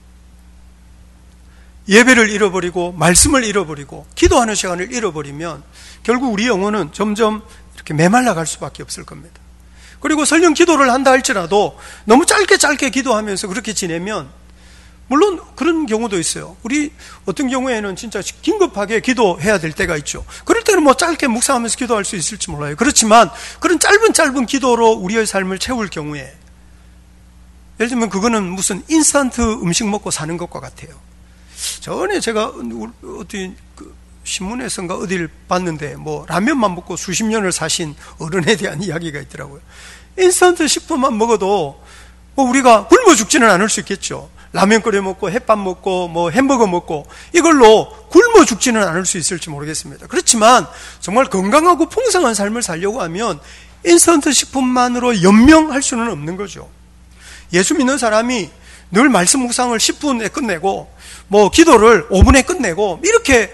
예배를 잃어버리고 말씀을 잃어버리고 기도하는 시간을 잃어버리면 결국 우리 영혼은 점점 이렇게 메말라 갈 수밖에 없을 겁니다. 그리고 설령 기도를 한다 할지라도 너무 짧게 기도하면서 그렇게 지내면 물론 그런 경우도 있어요. 우리 어떤 경우에는 진짜 긴급하게 기도해야 될 때가 있죠. 그럴 때는 뭐 짧게 묵상하면서 기도할 수 있을지 몰라요. 그렇지만 그런 짧은 기도로 우리의 삶을 채울 경우에 예를 들면 그거는 무슨 인스턴트 음식 먹고 사는 것과 같아요. 전에 제가 어디 신문에선가 어디를 봤는데 뭐 라면만 먹고 수십 년을 사신 어른에 대한 이야기가 있더라고요. 인스턴트 식품만 먹어도 뭐 우리가 굶어 죽지는 않을 수 있겠죠. 라면 끓여 먹고 햇밥 먹고 뭐 햄버거 먹고 이걸로 굶어 죽지는 않을 수 있을지 모르겠습니다. 그렇지만 정말 건강하고 풍성한 삶을 살려고 하면 인스턴트 식품만으로 연명할 수는 없는 거죠. 예수 믿는 사람이 늘 말씀 묵상을 10분에 끝내고 뭐 기도를 5분에 끝내고 이렇게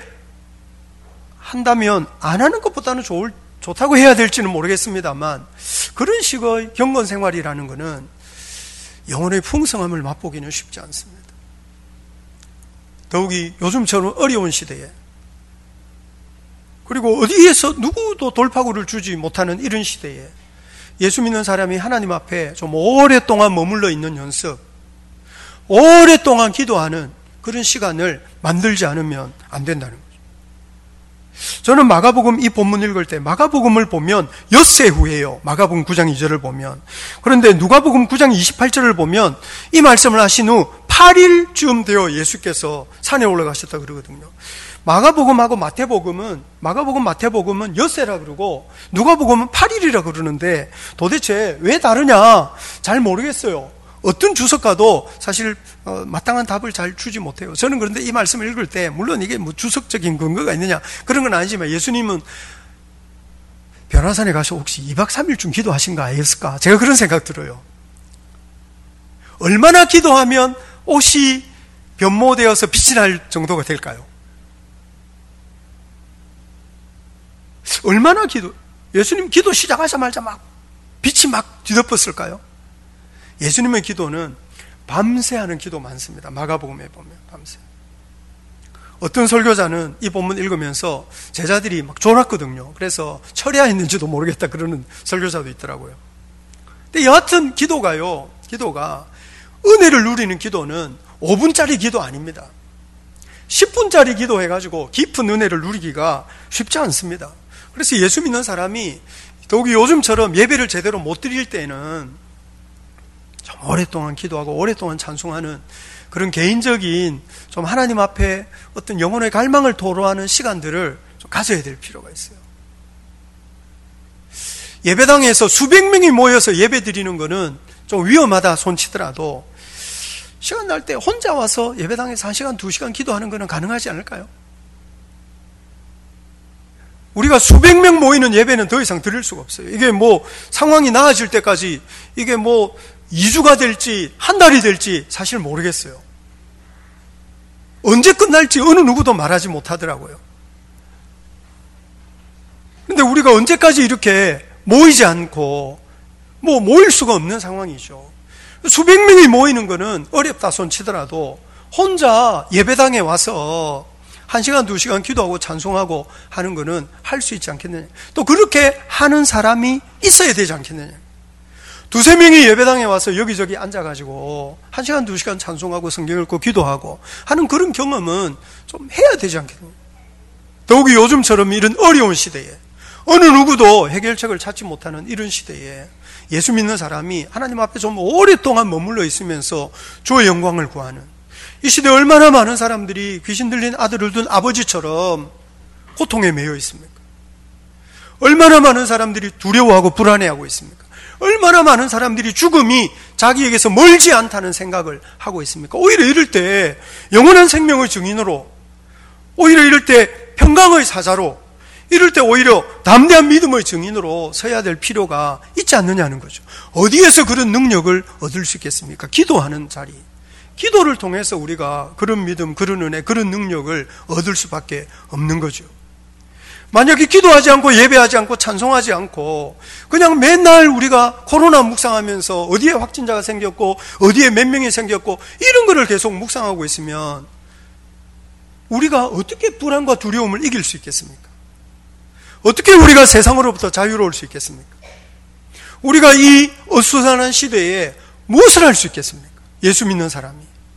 한다면 안 하는 것보다는 좋다고 해야 될지는 모르겠습니다만 그런 식의 경건 생활이라는 것은 영혼의 풍성함을 맛보기는 쉽지 않습니다. 더욱이 요즘처럼 어려운 시대에 그리고 어디에서 누구도 돌파구를 주지 못하는 이런 시대에 예수 믿는 사람이 하나님 앞에 좀 오랫동안 머물러 있는 연습, 오랫동안 기도하는 그런 시간을 만들지 않으면 안 된다는 거죠. 저는 마가복음 이 본문 읽을 때 마가복음을 보면 엿새 후에요. 마가복음 9장 2절을 보면. 그런데 누가복음 9장 28절을 보면 이 말씀을 하신 후 8일쯤 되어 예수께서 산에 올라가셨다 그러거든요. 마가복음하고 마태복음은 엿새라 그러고 누가복음은 8일이라 그러는데 도대체 왜 다르냐 잘 모르겠어요. 어떤 주석가도 사실 마땅한 답을 잘 주지 못해요. 저는 그런데 이 말씀을 읽을 때 물론 이게 뭐 주석적인 근거가 있느냐 그런 건 아니지만 예수님은 변화산에 가서 혹시 2박 3일쯤 기도하신 거 아니었을까? 제가 그런 생각 들어요. 얼마나 기도하면 옷이 변모되어서 빛이 날 정도가 될까요? 얼마나 예수님 기도 시작하자마자 막 빛이 막 뒤덮었을까요? 예수님의 기도는 밤새 하는 기도 많습니다. 마가복음에 보면 밤새. 어떤 설교자는 이 본문 읽으면서 제자들이 막 졸았거든요. 그래서 철야했는지도 모르겠다 그러는 설교자도 있더라고요. 근데 여하튼 기도가 은혜를 누리는 기도는 5분짜리 기도 아닙니다. 10분짜리 기도해가지고 깊은 은혜를 누리기가 쉽지 않습니다. 그래서 예수 믿는 사람이 더욱이 요즘처럼 예배를 제대로 못 드릴 때는 좀 오랫동안 기도하고 오랫동안 찬송하는 그런 개인적인 좀 하나님 앞에 어떤 영혼의 갈망을 토로하는 시간들을 좀 가져야 될 필요가 있어요. 예배당에서 수백 명이 모여서 예배 드리는 거는 좀 위험하다 손치더라도 시간 날 때 혼자 와서 예배당에서 1시간, 2시간 기도하는 거는 가능하지 않을까요? 우리가 수백 명 모이는 예배는 더 이상 드릴 수가 없어요. 이게 뭐 상황이 나아질 때까지 이게 뭐 2주가 될지 한 달이 될지 사실 모르겠어요. 언제 끝날지 어느 누구도 말하지 못하더라고요. 근데 우리가 언제까지 이렇게 모이지 않고 뭐 모일 수가 없는 상황이죠. 수백 명이 모이는 거는 어렵다 손치더라도 혼자 예배당에 와서 1시간, 2시간 기도하고 찬송하고 하는 거는 할 수 있지 않겠느냐. 또 그렇게 하는 사람이 있어야 되지 않겠느냐. 2-3명이 예배당에 와서 여기저기 앉아가지고 1시간, 2시간 찬송하고 성경 읽고 기도하고 하는 그런 경험은 좀 해야 되지 않겠느냐. 더욱이 요즘처럼 이런 어려운 시대에 어느 누구도 해결책을 찾지 못하는 이런 시대에 예수 믿는 사람이 하나님 앞에 좀 오랫동안 머물러 있으면서 주의 영광을 구하는 이 시대에 얼마나 많은 사람들이 귀신 들린 아들을 둔 아버지처럼 고통에 매여 있습니까? 얼마나 많은 사람들이 두려워하고 불안해하고 있습니까? 얼마나 많은 사람들이 죽음이 자기에게서 멀지 않다는 생각을 하고 있습니까? 오히려 이럴 때 영원한 생명의 증인으로, 오히려 이럴 때 평강의 사자로, 이럴 때 오히려 담대한 믿음의 증인으로 서야 될 필요가 있지 않느냐는 거죠. 어디에서 그런 능력을 얻을 수 있겠습니까? 기도하는 자리. 기도를 통해서 우리가 그런 믿음, 그런 은혜, 그런 능력을 얻을 수밖에 없는 거죠. 만약에 기도하지 않고 예배하지 않고 찬송하지 않고 그냥 맨날 우리가 코로나 묵상하면서 어디에 확진자가 생겼고 어디에 몇 명이 생겼고 이런 거를 계속 묵상하고 있으면 우리가 어떻게 불안과 두려움을 이길 수 있겠습니까? 어떻게 우리가 세상으로부터 자유로울 수 있겠습니까? 우리가 이 어수선한 시대에 무엇을 할 수 있겠습니까? 예수 믿는 사람이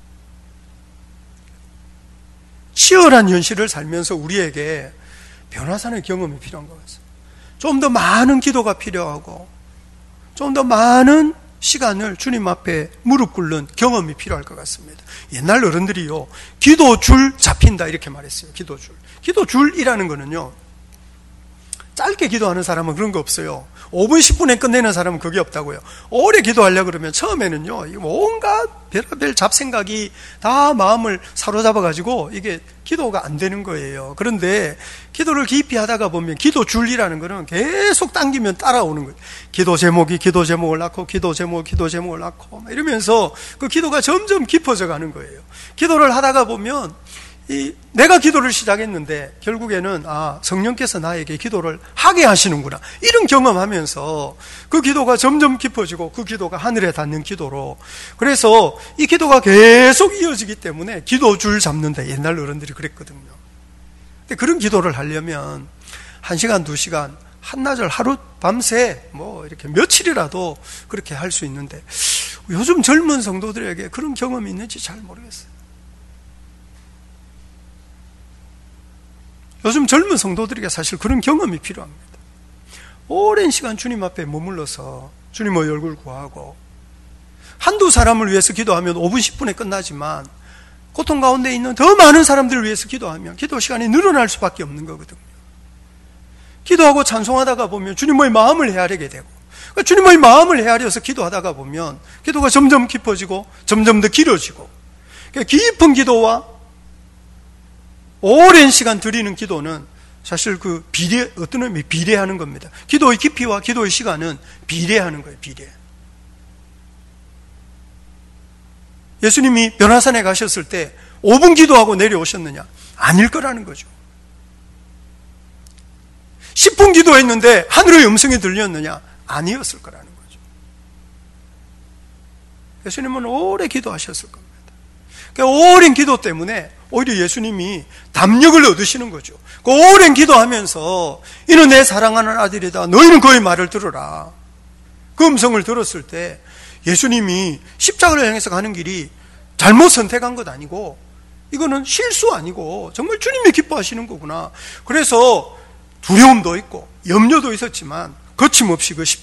치열한 현실을 살면서 우리에게 변화산의 경험이 필요한 것 같습니다. 좀 더 많은 기도가 필요하고 좀 더 많은 시간을 주님 앞에 무릎 꿇는 경험이 필요할 것 같습니다. 옛날 어른들이요, 기도줄 잡힌다 이렇게 말했어요. 기도줄. 기도줄이라는 거는요, 짧게 기도하는 사람은 그런 거 없어요. 5분, 10분에 끝내는 사람은 그게 없다고요. 오래 기도하려고 그러면 처음에는요, 온갖 별의별 잡생각이 다 마음을 사로잡아가지고 이게 기도가 안 되는 거예요. 그런데 기도를 깊이 하다가 보면 기도줄이라는 거는 계속 당기면 따라오는 거예요. 기도 제목을 낳고 기도 제목을 낳고 이러면서 그 기도가 점점 깊어져 가는 거예요. 기도를 하다가 보면 내가 기도를 시작했는데 결국에는 성령께서 나에게 기도를 하게 하시는구나 이런 경험하면서 그 기도가 점점 깊어지고 그 기도가 하늘에 닿는 기도로, 그래서 이 기도가 계속 이어지기 때문에 기도줄 잡는다 옛날 어른들이 그랬거든요. 근데 그런 기도를 하려면 1시간 2시간 한나절 하루 밤새 뭐 이렇게 며칠이라도 그렇게 할 수 있는데 요즘 젊은 성도들에게 그런 경험이 있는지 잘 모르겠어요. 요즘 젊은 성도들에게 사실 그런 경험이 필요합니다. 오랜 시간 주님 앞에 머물러서 주님의 얼굴 구하고 한두 사람을 위해서 기도하면 5분 10분에 끝나지만 고통 가운데 있는 더 많은 사람들을 위해서 기도하면 기도 시간이 늘어날 수밖에 없는 거거든요. 기도하고 찬송하다가 보면 주님의 마음을 헤아리게 되고, 그러니까 주님의 마음을 헤아려서 기도하다가 보면 기도가 점점 깊어지고 점점 더 길어지고, 그러니까 깊은 기도와 오랜 시간 드리는 기도는 사실 그 어떤 의미 비례하는 겁니다. 기도의 깊이와 기도의 시간은 비례하는 거예요. 비례. 예수님이 변화산에 가셨을 때 5분 기도하고 내려오셨느냐? 아닐 거라는 거죠. 10분 기도했는데 하늘의 음성이 들렸느냐? 아니었을 거라는 거죠. 예수님은 오래 기도하셨을 겁니다. 그러니까 오랜 기도 때문에 오히려 예수님이 담력을 얻으시는 거죠. 그 오랜 기도하면서 이는 내 사랑하는 아들이다, 너희는 그의 말을 들으라, 그 음성을 들었을 때 예수님이 십자가를 향해서 가는 길이 잘못 선택한 것 아니고 이거는 실수 아니고 정말 주님이 기뻐하시는 거구나. 그래서 두려움도 있고 염려도 있었지만 거침없이 그